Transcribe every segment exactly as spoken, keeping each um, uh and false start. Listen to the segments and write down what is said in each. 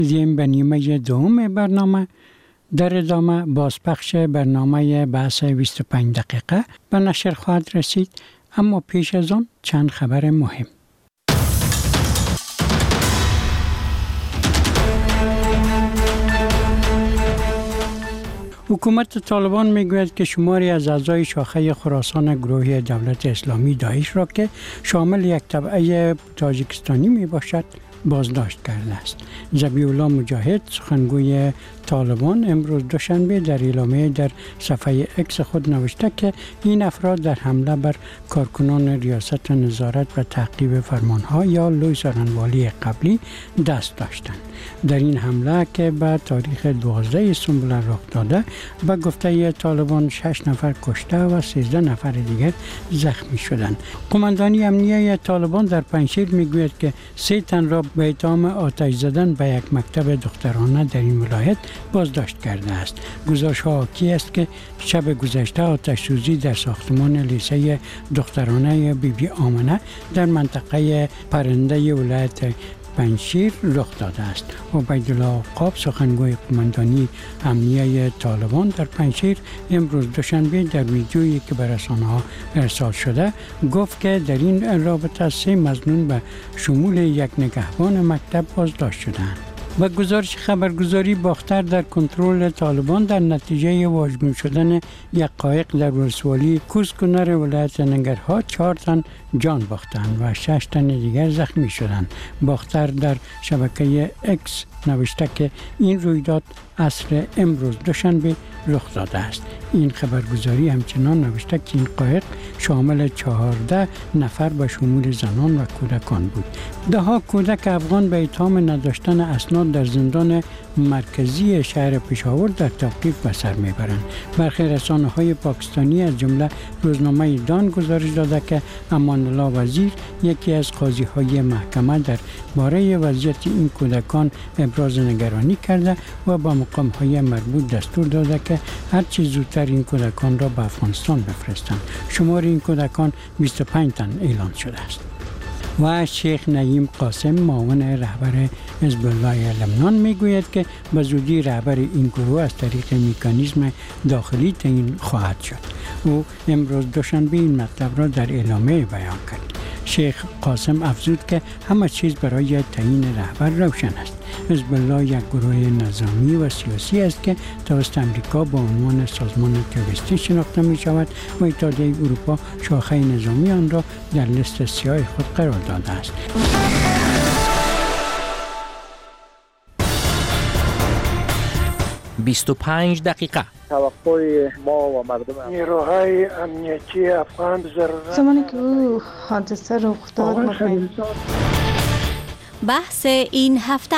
این به نیمه دوم برنامه. در ادامه بازپخش برنامه بحث بیست و پنج دقیقه به نشر خواهد رسید، اما پیش از آن چند خبر مهم. حکومت طالبان میگوید که شماری از اعضای شاخه خراسان گروه دولت اسلامی داعش را که شامل یک تبعه تاجیکستانی می باشد بازداشت کرده است. ذبیح الله مجاهد سخنگوی طالبان امروز دوشنبه در اعلامیه در صفحه اکس خود نوشته که این افراد در حمله بر کارکنان ریاست نظارت و تعقیب فرمانها یا لوی سارنوالی قبلی دست داشتند. در این حمله که به تاریخ دوازده سنبل رخ داده به گفته طالبان شش نفر کشته و سیزده نفر دیگر زخمی شدند. قماندانی امنیه طالبان در پنجشیر میگوید که سه تن را به اتهام آتش زدن به یک مکتب دخترانه در این ولایت بازداشت کرده است. گزارش ها حاکی است که شب گذشته آتش سوزی در ساختمان لیسه دخترانه بی بی آمنه در منطقه پرنده ولایت پنجشیر رخ داده است. عبیدالله عقاب سخنگوی قماندانی امنیه طالبان در پنجشیر امروز دوشنبه در ویدیویی که به رسانه‌ها ارسال شده گفت که در این رابطه سه مظنون به شمول یک نگهبان مکتب بازداشت شدند. و گزارش خبرگزاری باختر در کنترل طالبان در نتیجه واژگون شدن یک قایق در ولسوالی کوزکنر ولایت ننگرهار چهار تن جان باختند و شش تن دیگر زخمی شدند. باختر در شبکه اکس نوشته که این رویداد عصر امروز دوشنبه رخ داده است. این خبرگزاری همچنان نوشته که این قایق شامل چهارده نفر به شمول زنان و کودکان بود. ده ها کودک افغان به اتهام نداشتن اسناد در زندان مرکزی شهر پشاور در توقیف به سر میبرند. برخی رسانه‌های پاکستانی از جمله روزنامه دان گزارش داده که امان الله وزیر یکی از قاضی‌های محکمه در باره وضعیت این کودکان ابراز نگرانی کرده و با مقام‌های مربوط دستور داده که هر چه زودتر این کودکان را به افغانستان بفرستند. شمار این کودکان بیست و پنج تن اعلام شده است. و شیخ نعیم قاسم معاون رهبر حزب الله لبنان میگوید که به زودی رهبر این گروه از طریق مکانیزم داخلی تعیین خواهد شد. او امروز دوشنبه این مطلب را در اعلامیه بیان کرد. شیخ قاسم افزود که همه چیز برای تعیین رهبر روشن است. حزب الله یک گروه نظامی و سیاسی است که توسط امریکا با عنوان سازمان تروریستی شناخته می شود و اتحادیه اروپا شاخه نظامی آن را در لیست سیاه خود قرار داده است. بیست و پنج دقیقه توقع ما و مردم نیروهای امنیتی افغان ضرورت زمانی که او حادثه رخ داد بحث این هفته.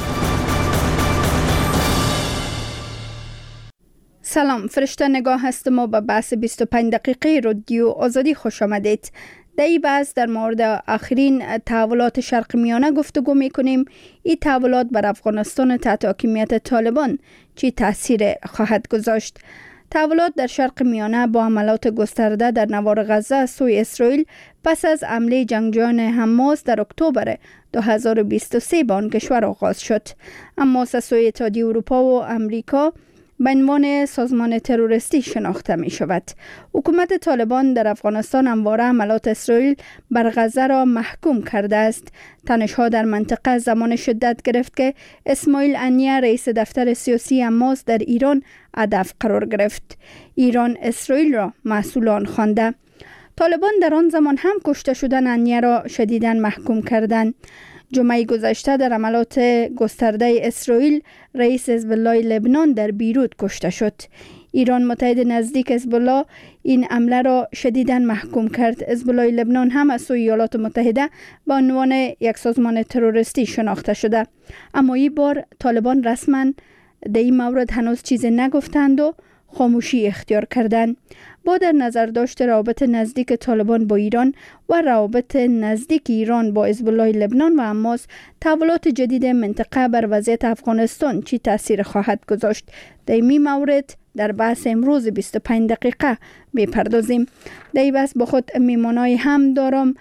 سلام، فرشته نگاه هستم و به بحث بیست و پنج دقیقه رادیو آزادی خوش آمدید. در این بحث در مورد آخرین تحولات شرق میانه گفتگو میکنیم. این تحولات بر افغانستان تحت حاکمیت طالبان چی تاثیر خواهد گذاشت؟ تحولات در شرق میانه با حملات گسترده در نوار غزه از سوی اسرائیل پس از حمله جنگجویان حماس در اکتبر دو هزار و بیست و سه به آن کشور آغاز شد. حماس از سوی اتحادیه اروپا و امریکا به عنوان سازمان تروریستی شناخته می شود. حکومت طالبان در افغانستان همواره حملات اسرائیل بر غزه را محکوم کرده است. تنش‌ها در منطقه زمان شدت گرفت که اسماعیل هنیه رئیس دفتر سیاسی حماس در ایران هدف قرار گرفت. ایران اسرائیل را مسئول آن خوانده. طالبان در آن زمان هم کشته شدن هنیه را شدیداً محکوم کردند. جمعه گذشته در حملات گسترده اسرائیل رئیس حزب الله لبنان در بیروت کشته شد. ایران متحد نزدیک حزب الله این حمله را شدیداً محکوم کرد. حزب الله لبنان هم از سوی ایالات متحده به عنوان یک سازمان تروریستی شناخته شده. اما این بار طالبان رسما در این مورد هنوز چیزی نگفتند و خاموشی اختیار کردند. با در نظر داشت روابط نزدیک طالبان با ایران و روابط نزدیک ایران با حزب الله لبنان و حماس، تحولات جدید منطقه بر وضعیت افغانستان چی تاثیر خواهد گذاشت؟ در این مورد در بحث امروز بیست و پنج دقیقه میپردازیم. در این بحث با خود میمانای هم دارم.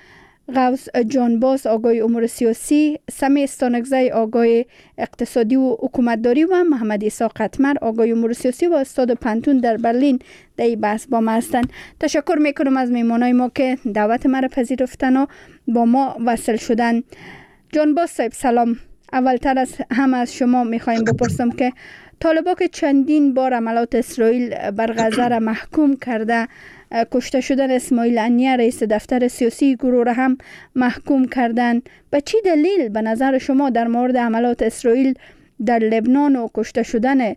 غوث جانباز آگای امور سیاسی، سمی استانکزی آگای اقتصادی و حکومتداری و محمد عیسی قطمر آگای امور سیاسی و استاد پنتون در برلین در این بحث با ما هستند. تشکر میکنم از میمانای ما که دعوت ما را پذیرفتن و با ما وصل شدن. جانباز صاحب سلام. اولتر از هم از شما میخوایم بپرسم که طالبان که چندین بار عملات اسرائیل بر غزه را محکوم کرده، کشته شدن اسماعیل هنیه رئیس دفتر سیاسی گروه را هم محکوم کردن، به چی دلیل به نظر شما در مورد عملات اسرائیل در لبنان و کشته شدن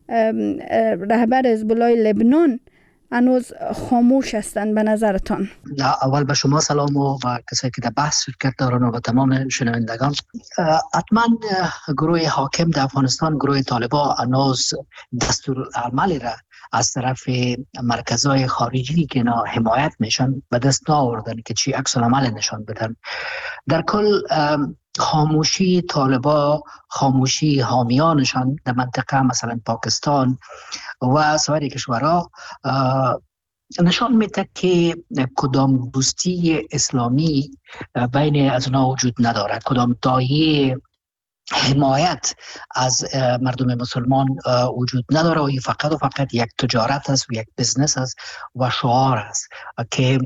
رهبر حزب الله لبنان هنوز خاموش هستند به نظرتان؟ اول به شما سلام و به کسایی که در بحث شرکت دارن و به تمام شنوندگان. حتما گروه حاکم در افغانستان، گروه طالبان، هنوز دستور عملی را از طرف مرکزهای خارجی که اینا حمایت میشن به دست نآوردن که چی عکس العمل نشان بدن. در کل خاموشی طالبان، خاموشی حامیانشان در منطقه مثلا پاکستان و سایر کشورها نشان میده که کدام دوستی اسلامی بین از اونها وجود ندارد، کدام دایه حمایت از مردم مسلمان وجود نداره و فقط و فقط یک تجارت است و یک بزنس است و شعار است که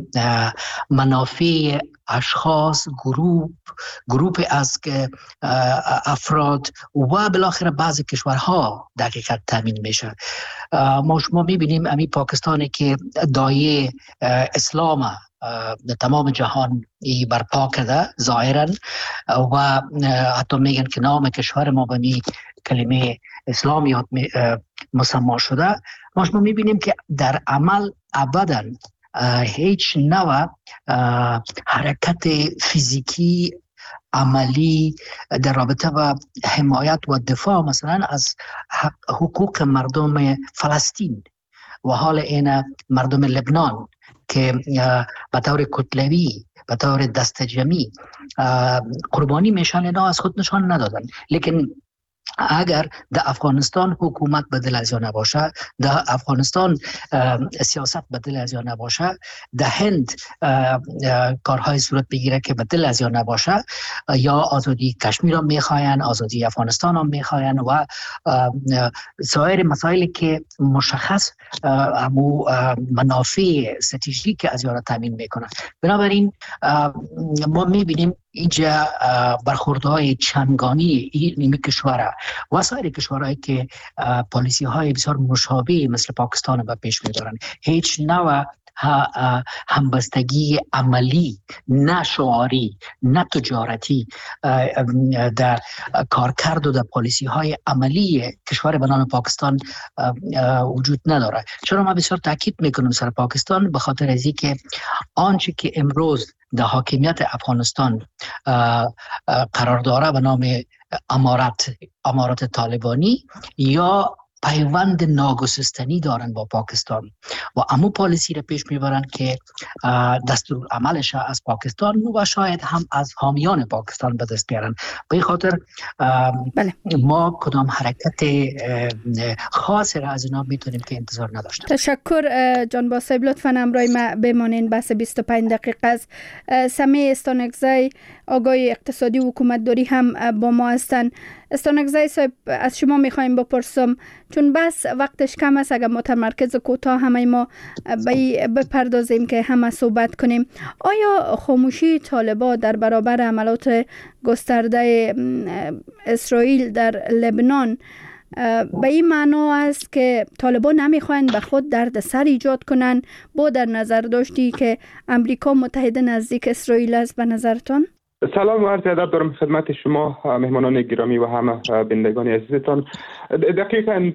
منافع اشخاص، گروپ گروپ از افراد و بالاخره بعضی کشورها دقیقاً تامین میشه. ما شما میبینیم امی پاکستانی که دایه اسلام در تمام جهان ای برپا کرده ظاهرا و حتی میگن که نام کشور ما به می کلمه اسلامیات مسما شده. ما شما میبینیم که در عمل ابدا هیچ نوع حرکت فیزیکی عملی در رابطه با حمایت و دفاع مثلا از حقوق مردم فلسطین و حال این مردم لبنان که به طور کتلوی به طور دست جمعی قربانی میشن، اینا از خود نشان ندادن. لیکن اگر در افغانستان حکومت بدل از یا نباشه، در افغانستان سیاست بدل از یا نباشه، در هند کارهای صورت بگیره که بدل از یا نباشه، یا آزادی کشمیر هم میخواین، آزادی افغانستان هم میخواین و سایر مسائلی که مشخص امو منافع استراتژیک از یا را تامین میکنه. بنابراین ما میبینیم اینجا برخوردهای چندگانی این کشور و سایر کشورهایی که پالیسی های بسیار مشابه مثل پاکستان به پیش می‌برن، هیچ نوع همبستگی عملی، نه شعاری نه تجارتی در کارکرد و در پالیسی های عملی کشور به نام پاکستان وجود نداره. چرا ما بسیار تاکید میکنم سر پاکستان؟ به خاطر از اینکه آنچه که امروز در حاکمیت افغانستان قرار داره به نام امارت امارت طالبانی یا پیوند ناگسستنی دارن با پاکستان و امو پالیسی را پیش میبرن که دستور عملش از پاکستان و شاید هم از حامیان پاکستان به دست بیارن. به این خاطر بله. ما کدام حرکت خاص را از اینا میتونیم که انتظار نداشتیم. تشکر جانباز صاحب، لطفاً همراه ما بمانین. بحث بیست و پنج دقیقه است. سمی استانکزی آگای اقتصادی و حکومتداری هم با ما هستن. استانکزی صاحب، از شما میخوایم بپرسم، چون بس وقتش کم است، اگر متمرکز کوتاه همه ما بپردازیم که همه صحبت کنیم. آیا خاموشی طالبان در برابر عملات گسترده اسرائیل در لبنان به این معنا است که طالبان نمیخواین به خود دردسر ایجاد کنن، با در نظر داشتی که امریکا متحد نزدیک اسرائیل است به نظرتان؟ سلام و عرض ادب دارم خدمت شما مهمانان گرامی و همه بینندگان عزیزتان. دقیقاً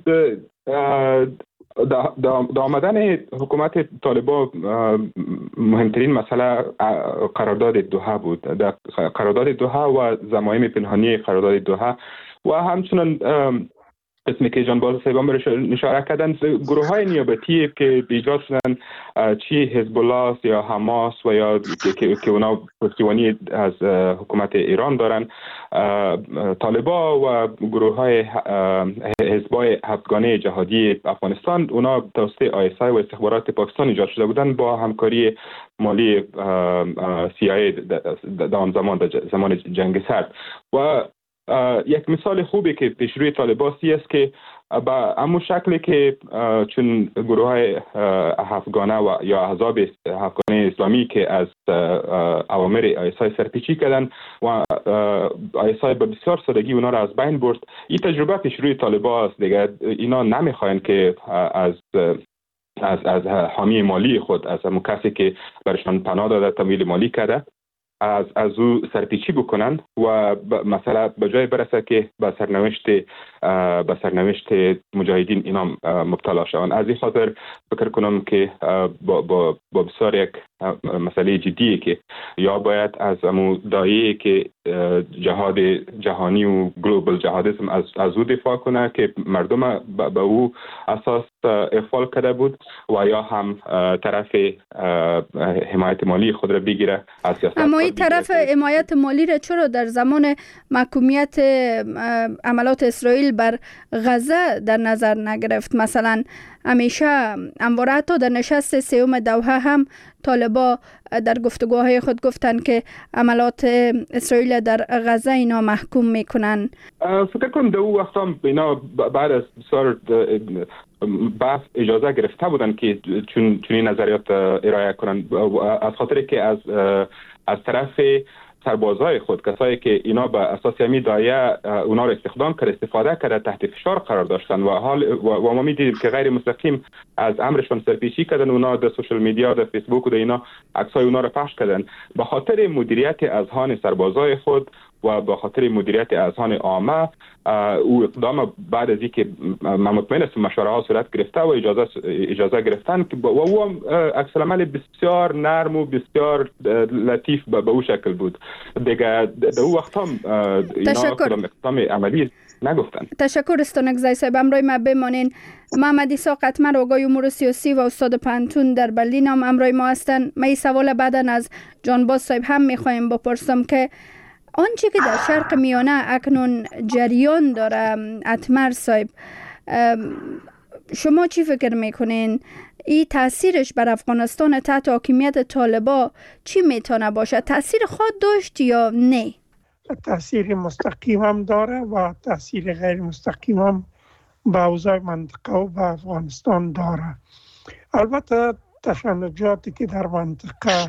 در آمدن حکومت طالبان مهمترین مسئله قرارداد دوحه بود. در قرارداد دوحه و ضمایم پنهانی قرارداد دوحه و همچنین قسمی که جان باز صاحبان برش اشاره کردن، گروه های نیابتی که ایجاد شدن، چی حزب الله یا حماس و یا که که اونا پشتیبانی از حکومت ایران دارن، طالبا و گروه های حزبای هفتگانه جهادی افغانستان، اونا توسط آی اس آی و استخبارات پاکستان ایجاد شده بودن با همکاری مالی سی آی در آن زمان، زمان جنگ سرد. و یک مثال خوبی که پیشروی طالباسی است که با همون شکلی که چون گروه های هفتگانه و یا احزاب هفتگانه اسلامی که از اوامر آی اس آی سرپیچی کردن و آی اس آی به بسیار سادگی اونا را از بین برد، این تجربه پیشروی طالبا است دیگه. اینا نمیخواین که از از از حامی مالی خود، از همون کسی که برشان پناه داده، تمویل مالی کرده، از از او سرپیچی بکنن و مثلا به جای برسه که به سرنوشت به سرنوشت مجاهدین اینا مبتلا شوند. از این خاطر فکر کنم که با با با بسیار یک مسئله جدیه که یا باید از امو دایره که جهاد جهانی و گلوبال جهادیسم از از او دفاع کنه که مردم به او اساس اغفال کرده بود، و یا هم طرف حمایت مالی خود را بگیره از سیاست. اما این طرف حمایت مالی را چرا در زمان محکومیت عملات اسرائیل بر غزه در نظر نگرفت؟ مثلا همیشه همواره حتی در نشست سوم دوحه هم طالبا در گفتگوهای خود گفتن که عملات اسرائیل در غزه اینا محکوم میکنن. فکر کنم در اون وقت هم اینا بعد از بسیار بحث اجازه گرفته بودن که چون چون نظریات ارائه کنن، از خاطر که از از طرف سربازای خود، کسایی که اینا به اساس همی دایه اونا رو استخدام کرد، استفاده کرده، تحت فشار قرار داشتن و حال و ما می‌دیدیم که غیر مستقیم از امرشون سرپیچی کردن. اونا در سوشال میدیا، در فیسبوک و در اینا عکسای اونا رو پخش کردن. به خاطر مدیریت اذهان سربازای خود و به خاطر مدیریت اذهان عامه، او اقدام بعد از اینکه من مطمئن هستم مشوره ها صورت گرفته و اجازه اجازه گرفتن و او عکس العمل بسیار نرم و بسیار لطیف به او شکل بود دیگه. در اون وقت هم اینا کدام اقدام عملی نگفتن. تشکر استانک زای صاحب. امروی ما بمانین. محمد عیسی قطمر، آگاه امور سیاسی و استاد پانتون در برلین هم امروی ما هستن. ما این سوال بعدن از جانباز صاحب هم میخوایم بپرسم که آنچه که در شرق میانه اکنون جریان داره، اتمر صاحب، شما چی فکر میکنین؟ این تاثیرش بر افغانستان تحت حاکمیت طالبا چی میتونه باشه؟ تاثیر خود داشت یا نه؟ تاثیر مستقیم هم داره و تاثیر غیر مستقیم هم به اوضاع منطقه و به افغانستان داره. البته تشنجاتی که در منطقه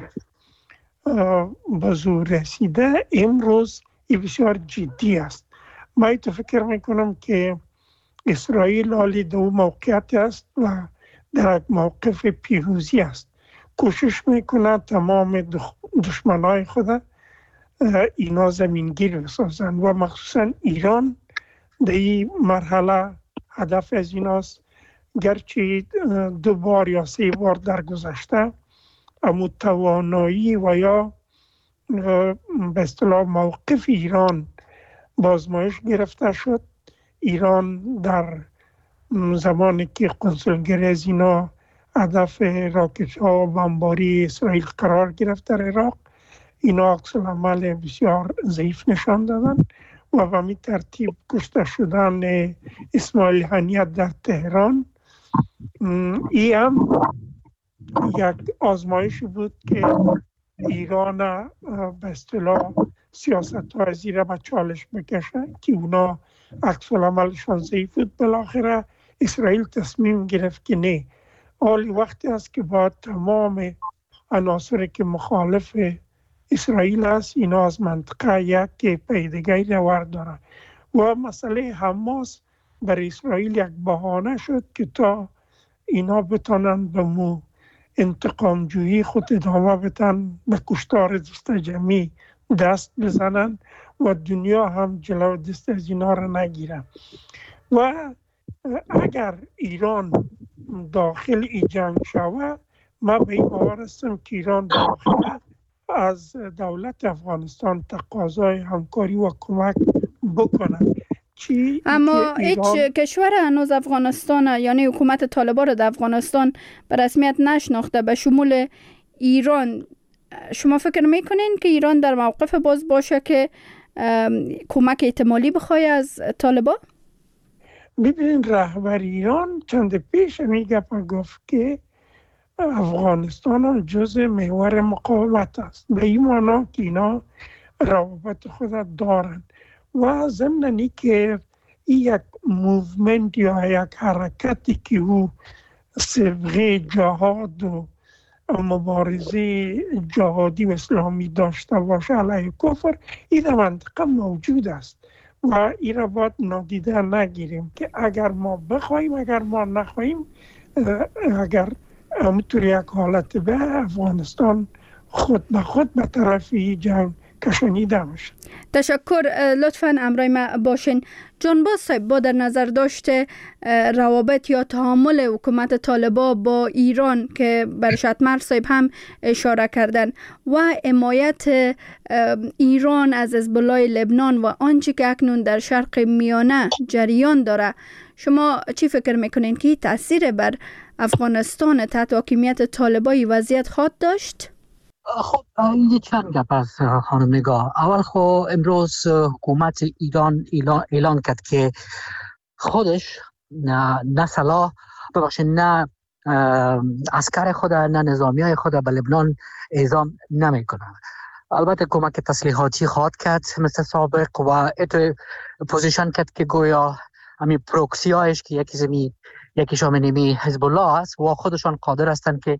به زور رسیده امروز بسیار جدی است. من ایتو فکر میکنم که اسرائیل حالی دو موقعیت است و در موقف پیروزی است. کوشش میکنه تمام دشمنای خود اینا زمینگیر بسازن و مخصوصا ایران در این مرحله هدف از ایناست. گرچه دو بار یا سه بار در گذشته اما توانایی و یا به اصطلاح موقف ایران بازمایش گرفته شد. ایران در زمانی که کنسولگری از اینا هدف راکت ها و بمباری اسرائیل قرار گرفت در عراق، اینا عکس العمل بسیار ضعیف نشان دادن و به می ترتیب کشته شدن اسماعیل هنیه در تهران. ای هم یک آزمایش بود که ایران به اصطلاح سیاست ها از ایره به چالش بکشه که اونا عکس العملشان ضعیف بود. بالاخره اسرائیل تصمیم گرفت که نه، حالی وقتی است که با تمام عناصری که مخالف اسرائیل است اینا از منطقه یک پیدگی رو دارن و مسئله حماس برای اسرائیل یک بهانه شد که تا اینا بتانن به مو انتقام جویی خود ادامه بدن، به کشتار دست جمعی دست بزنن و دنیا هم جلو دست از اینا را نگیره. و اگر ایران داخل ای جنگ شود، من به این باور هستم که ایران داخل از دولت افغانستان تقاضای همکاری و کمک بکنه. چی اما هیچ ایران... کشور هنوز افغانستان یعنی حکومت طالبان را در افغانستان به رسمیت نشناخته به شمول ایران. شما فکر میکنین که ایران در موقف باز باشه که کمک احتمالی بخواه از طالبان؟ ببین رهبر ایران چند پیش میگه گفت که افغانستان هم جزء محور مقاومت است، به این معنا که اینا روابط خود دارن و ضمن که این یک موومنت یا یک حرکتی که او صبغه جهاد و مبارزه جهادی و اسلامی داشته باشه علیه کفر، این در منطقه موجود است و این را باید نادیده نگیریم که اگر ما بخوایم اگر ما نخواهیم، اگر همونطور یک حالت به افغانستان خود به خود به طرف جنگ کشانیده میشه. تشکر. لطفاً امرای ما باشین. جانباز صاحب، با در نظر داشته روابط یا تعامل حکومت طالبان با ایران که بر شتمر صاحب هم اشاره کردن و حمایت ایران از حزب الله لبنان و آنچه که اکنون در شرق میانه جریان داره، شما چی فکر میکنین که تاثیر بر افغانستان تحت حاکمیت طالبان وضعیت خواهد داشت؟ خب این چند گپ است خانم نگاه. اول خب امروز حکومت ایران اعلان, اعلان کرد که خودش نه, نه سلاح ببخشید نه عسکر خود نه نظامی های خود به لبنان اعزام نمی کنه. البته کمک تسلیحاتی خواهد کرد مثل سابق و اتو پوزیشن کرد که گویا همین پروکسی هایش که یکی زمین یکی شامنیمی حزب الله است و خودشان قادر هستند که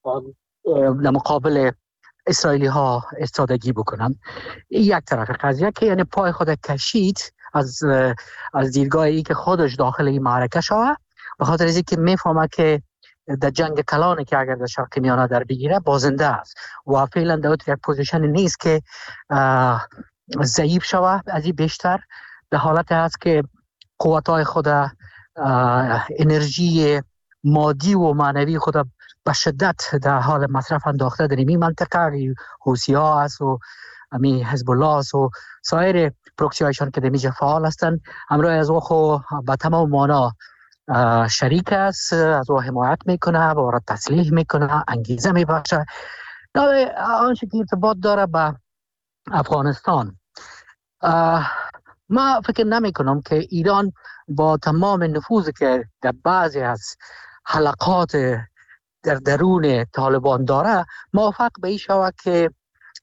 در مقابل اسرائیلی ها استادگی بکنن. یک طرف قضیه که یعنی پای خود کشید از از دیدگاه ای که خودش داخل این معرکه شوه، به خاطر از اینکه میفهمه که در جنگ کلانی که اگر در شرق میانه در بگیره بازنده است و فعلا در یک پوزیشن نیست که ضعیف شوه. از این بیشتر در حالت هست که قوتای خود انرژی مادی و معنوی خود به شدت در حال مصرف انداخته در این منطقه. حوثی ها است و امی حزب الله است و سایر پروکسی هایشان که در اینجا فعال هستند. همراه از او خو به تمام معنا شریک است، از او حمایت میکنه، وارد تسلیح میکنه، انگیزه میبخشه. در آنچه که ارتباط داره به افغانستان، ما فکر نمی کنم که ایران با تمام نفوذی که در بعضی از حلقات در درون طالبان داره موافق به این شود که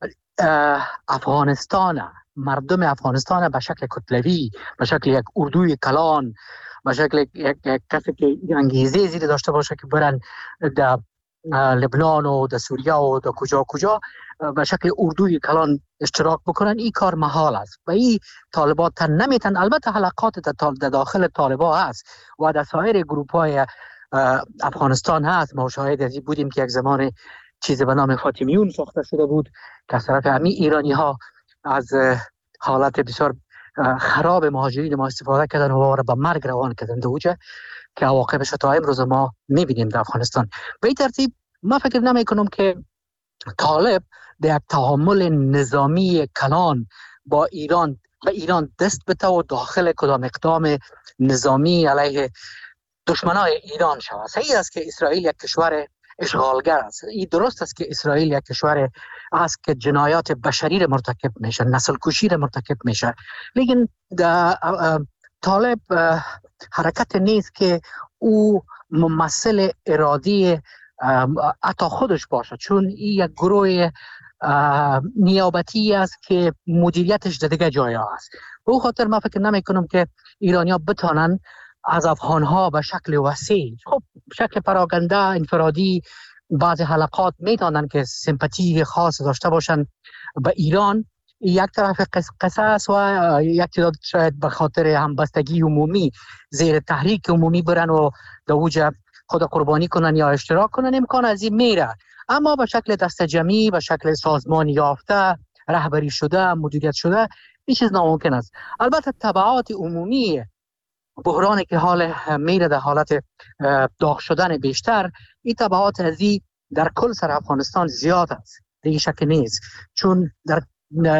افغانستان، مردم افغانستان به شکل کتلوی، به شکل یک اردوی کلان، به شکل یک, یک کسی که انگیزه زیر داشته باشه که برن در لبنان و در سوریه و در کجا کجا به شکل اردوی کلان اشتراک بکنن، این کار محال است و این طالبان تن نمیتن. البته حلقات در داخل طالبان هست و در سایر گروپ های افغانستان هست. ما شاهد از این بودیم که یک زمان چیز به نام فاطمیون ساخته شده بود که از طرف همین ایرانی ها از حالت بسیار خراب مهاجرین ما استفاده کردن و را به مرگ روان کردن دوجه که عواقبش تا امروز ما میبینیم در افغانستان. به این ترتیب ما فکر نمی کنم که طالب در یک تعامل نظامی کلان با ایران به ایران دست بده و داخل کدام اقدام نظامی علیه دشمنای ایران شود. صحیح است که اسرائیل یک کشور اشغالگر است، این درست است که اسرائیل یک کشور است که جنایات بشری را مرتکب میشه، نسل کشی را مرتکب میشه، لیکن طالب حرکت نیست که او ممثل ارادی حتی خودش باشه، چون این یک گروه نیابتی است که مدیریتش در دیگه جای است. به او خاطر من فکر نمی کنم که ایرانی‌ها بتانن از افغان‌ها به شکل وسیع، خب شکل پراکنده انفرادی بعض حلقات میتونن که سمپاتی خاص داشته باشن به ایران، یک طرف قصه است و یک تعداد شاید به خاطر همبستگی عمومی زیر تحریک عمومی برن و در اوج خود قربانی کنن یا اشتراک کنن، امکان از این میره. اما به شکل دست جمعی، به شکل سازمان یافته، رهبری شده، مدیریت شده، این چیز ناممکن است. البته تبعات عمومی بحرانی که حال میره در حالت داغ شدن بیشتر، این تبعات ازی در کل سر افغانستان زیاد است، دیگه شک نیست، چون در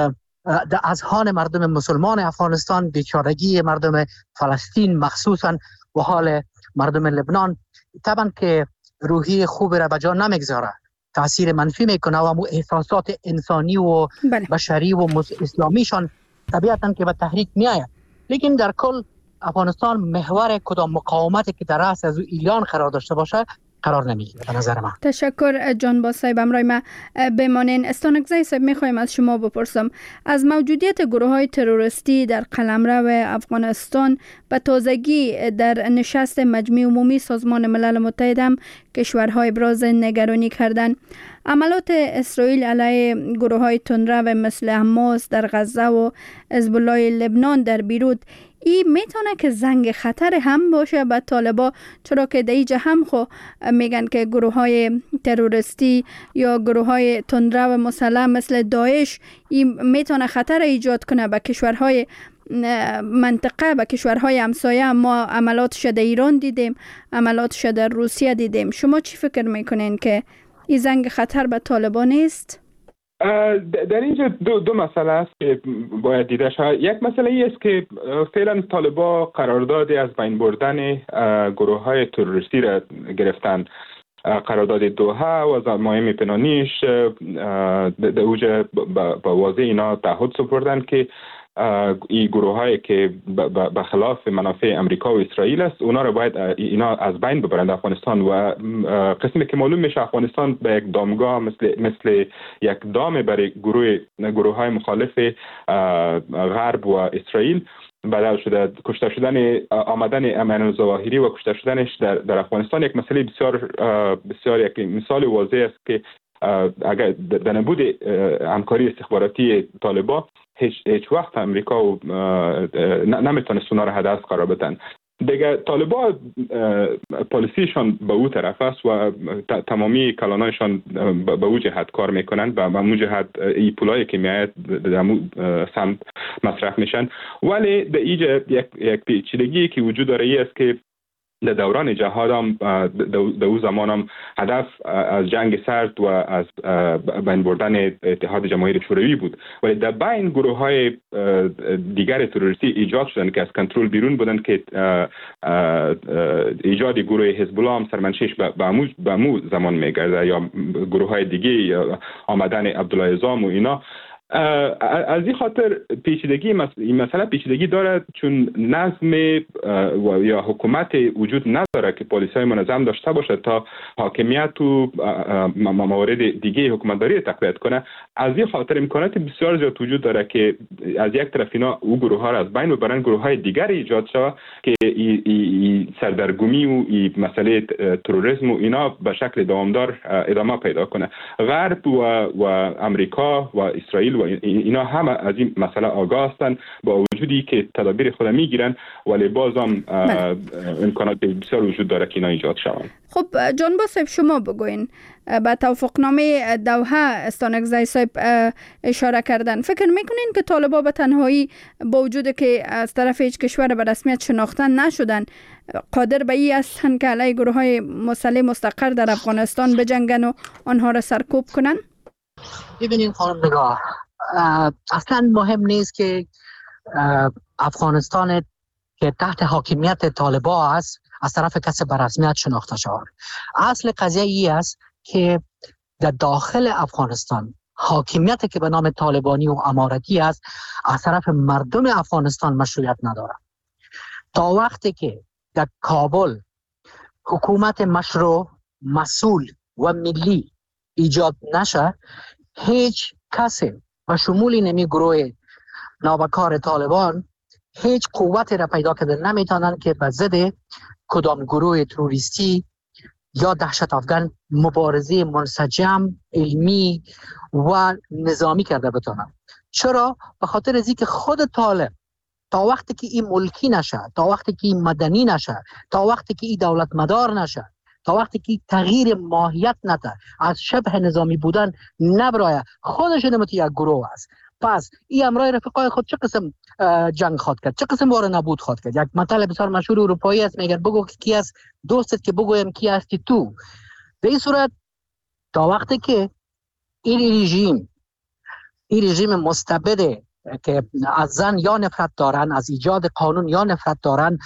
در اذهان مردم مسلمان افغانستان، بیچارگی مردم فلسطین مخصوصا و حال مردم لبنان طبعا که روحی خوب را به جا نمیگذاره، تاثیر منفی میکنه و مو احساسات انسانی و بله. بشری و اسلامیشان طبیعتا که به تحریک میآید. لیکن در کل افغانستان محور کدام مقاومتی که در رأس از ایران قرار داشته باشه قرار نمیگیره به نظر من. تشکر جان باز صاحب. امرای ما بمانین. استانکزی صاحب میخوایم از شما بپرسم از موجودیت گروه های تروریستی در قلمرو افغانستان به تازگی در نشست مجمع عمومی سازمان ملل متحد هم کشورهای ابراز نگرانی کردند. عملات اسرائیل علیه گروه های تندرو مثل حماس در غزه و حزب الله لبنان در بیروت این میتونه که زنگ خطر هم باشه به طالبا، چرا که در اینجا هم خو میگن که گروه های تروریستی یا گروه های تندرو مسلح مثل داعش این میتونه خطر ایجاد کنه به کشورهای منطقه، به کشورهای همسایه. ما عملاتش در ایران دیدیم، عملاتش در روسیه دیدیم. شما چی فکر میکنین که این زنگ خطر به طالبان نیست؟ در اینجا دو, دو مسئله است که باید دیده شود. یک مسئله ای است که فعلا طالبا قراردادی از بین بردن گروه های تروریستی را گرفتن، قرارداد دوحه و ضمایم پنهانیش در اوج با واضح اینا تعهد سپردن که این گروه هایی که به خلاف منافع امریکا و اسرائیل است اونا رو باید اینا از بین ببرند افغانستان. و قسمی که معلوم میشه افغانستان به یک دامگاه مثل مثل یک دام برای گروه گروه های مخالف غرب و اسرائیل بدل شده. کشته شدن آمدن امان الظواهری و کشته شدنش در, در افغانستان یک مسئله بسیار بسیار یک مثال واضح است که اگر در نبود همکاری استخباراتی طالبا هیچ, هیچ وقت امریکا و نمیتونست اونا را هدف قرار بدن. دیگه طالبا پالیسیشان به او طرف است و تمامی کلانایشان به او جهت کار میکنن، به امو جهت ای پولایی که میاید در امو سمت مصرف میشن. ولی در اینجا یک یک پیچیدگی که وجود داره ای است که در دوران جهاد هم در او زمان هم هدف از جنگ سرد و از بین بردن اتحاد جماهیر شوروی بود، ولی در بین گروه های دیگر تروریستی ایجاد شدن که از کنترل بیرون بودن که ایجاد گروه حزب الله هم سرمنشیش به امو زمان میگرده یا گروه های دیگه یا آمدن عبدالله عظام و اینا. از این خاطر پیچیدگی این مسئله پیچیدگی داره چون نظم یا حکومت وجود نداره که پلیسای منظم داشته باشه تا حاکمیت و موارد دیگه حکومتداری تقویت کنه. از این خاطر امکانات بسیار زیاد وجود داره که از یک طرف اینا او گروه ها را از بین ببرن، گروه های دیگر ایجاد شود که ای, ای, ای سردرگمی و ای مسئله تروریسم و اینا به شکل دوامدار ادامه پیدا کنه. غرب و, و امریکا و اسرائیل و اینا همه از این مسئله آگاه هستند با وجودی که تدابیر خود میگیرن، ولی باز هم امکانات بسیار وجود داره که اینا ایجاد شوند. خب جان باز صاحب شما بگوین، با توافقنامه دوحه استانکزی صاحب اشاره کردن، فکر میکنین که طالبا به تنهایی با وجود که از طرف هیچ کشور به رسمیت شناخته نشدن قادر به این هستند که علیه گروه های مسلح مستقر در افغانستان بجنگن و آنها را سرکوب کنن؟ ببینید خانم نگاه، اصلا مهم نیست که افغانستان که تحت حاکمیت طالبان است از طرف کسی به رسمیت شناخته شود. اصل قضیه ای است که در داخل افغانستان حاکمیت که به نام طالبانی و امارتی است از طرف مردم افغانستان مشروعیت ندارد. تا وقتی که در کابل حکومت مشروع، مسئول و ملی ایجاد نشه، هیچ کسی و شمول نمی گروه نابکار طالبان هیچ قوتی را پیدا کرده نمیتونن که به ضد کدام گروه تروریستی یا دهشت افغان مبارزه منسجم، علمی و نظامی کرده بتونن. چرا؟ به خاطر از اینکه خود طالب تا وقتی که این ملکی نشه، تا وقتی که این مدنی نشه، تا وقتی که این دولت مدار نشه، تا وقتی که تغییر ماهیت نده، از شبه نظامی بودن نبرایه، خودش نمتی یک گروه است. پس این امرای رفقای خود چه قسم جنگ خواد کرد، چه قسم وار نبود خواد کرد. یک مطلب بسیار مشهور اروپایی است، میگه بگو کی است دوستت که بگویم کی هستی تو. به این صورت تا وقتی که این رژیم این رژیم مستبد که از زن یا نفرت دارن، از ایجاد قانون یا نفرت دارن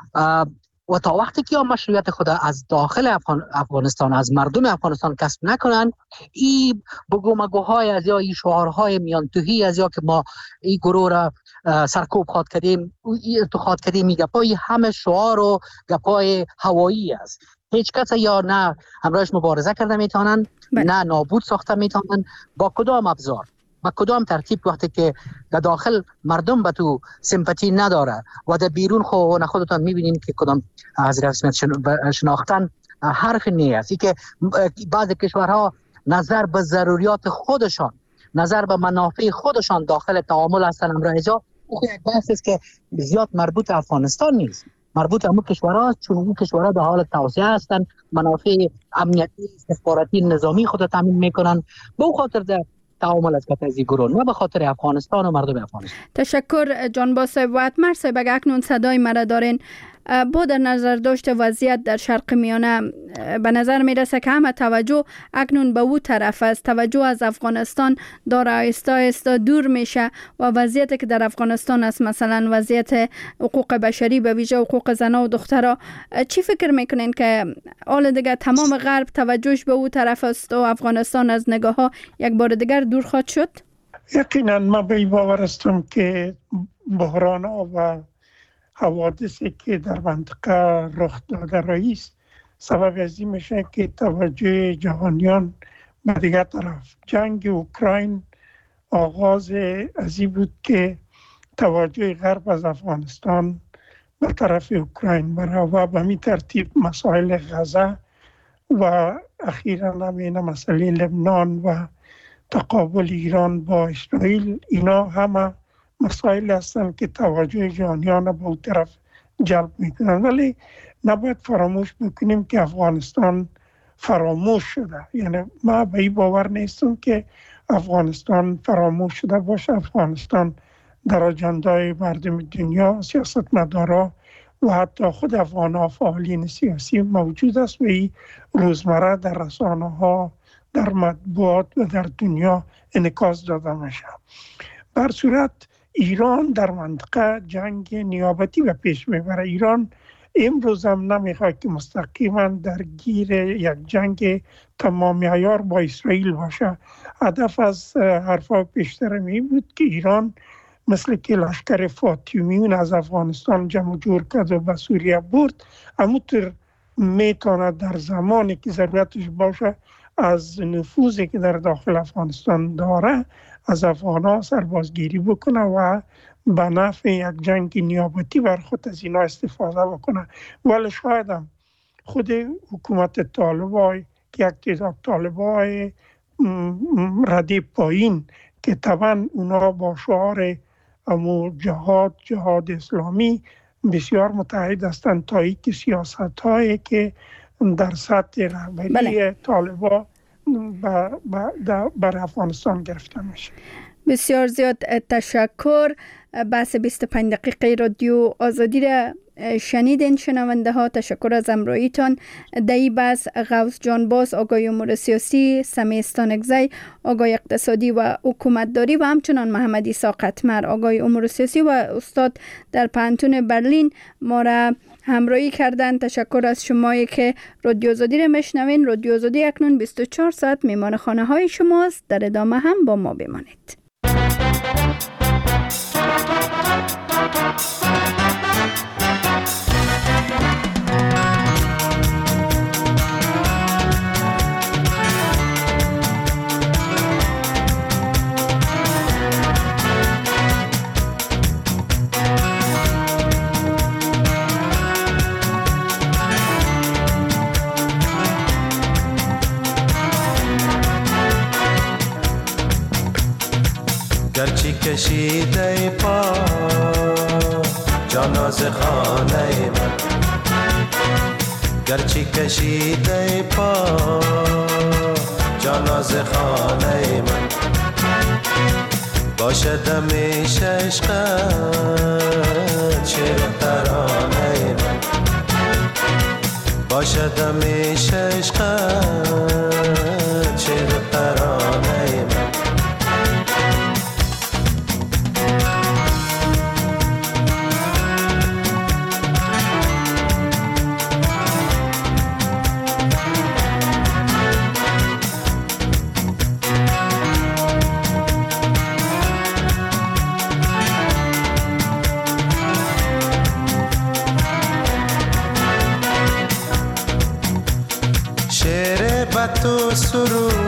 و تا وقتی که مشروعیت خود از داخل افغان، افغانستان از مردم افغانستان کسب نکنن، این بگومگوهای از یا این شعارهای میان توهی از یا که ما این گروه را سرکوب خواد کردیم، تو خواد کردیم، این گپای همه شعار و گپای هوایی است. هیچ کس یا نه همراهش مبارزه کرده میتونن، نه نابود ساخته میتونن. با کدام ابزار، با کدام ترتیب وقتی که در داخل مردم به تو سمپاتی نداره و در بیرون خود خودتان میبینین که کدام حضرت اسمت شناختن حرف نیست. ای که بعض کشورها نظر به ضروریات خودشان، نظر به منافع خودشان داخل تعامل هستن امروز اینجا، یک بحث است که زیاد مربوط افغانستان نیست، مربوط همون کشورها، چون اون کشورها در حال توسعه هستن، منافع امنیتی، استخباراتی، نظامی خود تامین میکنن. به خاطر در تعامل از کتازی گروه، نه به خاطر افغانستان و مردم افغانستان. تشکر جانباز صاحب. و اتمر صاحب اگر اکنون صدای مرا دارین، با در نظر داشت وضعیت در شرق میانه، به نظر میرسه که همه توجه اکنون به او طرف است. توجه از افغانستان داره آهسته آهسته دور میشه و وضعیتی که در افغانستان است، مثلا وضعیت حقوق بشری به ویژه حقوق زنان و دخترها، چی فکر میکنین که حال دیگه تمام غرب توجهش به او طرف است و افغانستان از نگاه ها یک بار دیگر دور خواهد شد؟ یقینا ما به این باور هستم که بحران ها و حوادثی که در منطقه رخ داده رئیس سبب از این میشه که توجه جهانیان به دیگر طرف. جنگ اوکراین آغاز از این بود که توجه غرب از افغانستان به طرف اوکراین بره و به می ترتیب مسائل غزه و اخیراً همین مسئله لبنان و تقابل ایران با اسرائیل، اینا همه مسائل هستند که توجه جهانیان به اون طرف جلب میکنن. ولی نباید فراموش بکنیم که افغانستان فراموش شده. یعنی ما به این باور نیستم که افغانستان فراموش شده باشه. افغانستان در اجندای مردم دنیا، سیاستمدارا و حتی خود افغان‌ها فعالین سیاسی موجود است و این روزمره در رسانه‌ها، در مطبوعات و در دنیا انعکاس داده میشه. بر صورت ایران در منطقه جنگ نیابتی به پیش میبره. ایران امروز هم نمیخواد که مستقیما درگیر یک جنگ تمام عیار با اسرائیل باشه. هدف از حرفا پیشتر می بود که ایران مثل که لشکر فاطمیون از افغانستان جمع جور کرد و به سوریه برد، همونطور میتونه در زمانی که ضرورتش باشه از نفوذی که در داخل افغانستان داره از افغان‌ها سربازگیری بکنه و به نفع یک جنگ نیابتی بر خود از اینا استفاده بکنه. ولی شاید هم خود حکومت طالبای که یک تعداد طالبای رده پایین که طبعا اونا با شعار امو جهاد جهاد اسلامی بسیار متحد هستند تا اینکه سیاست هایی که در سطح رهبری بله. طالبا بر افغانستان گرفته میشه. بسیار زیاد تشکر. بحث بیست و پنج دقیقه رادیو آزادی را شنیدین شنونده ها. تشکر از امرویتان. در این بحث غوث جانباز، آگاهی امور سیاسی، سمیع استانکزی، آگاهی اقتصادی و حکومتداری و همچنان محمد عیسی قطمر، آگاهی امور سیاسی و استاد در پانتون برلین ما را همراهی کردن. تشکر از شمایی که رادیو آزادی را میشنوین. رادیو آزادی اکنون بیست و چهار ساعت میمان خانه های شماست. در ادامه هم با ما بمانید. گرچه کشیده پا جاناز خانه من، گرچه کشیده پا جاناز خانه من، باشد همیشه عشقت شعر ترانه من، باشد همیشه عشقت شعر ترانه من. سرود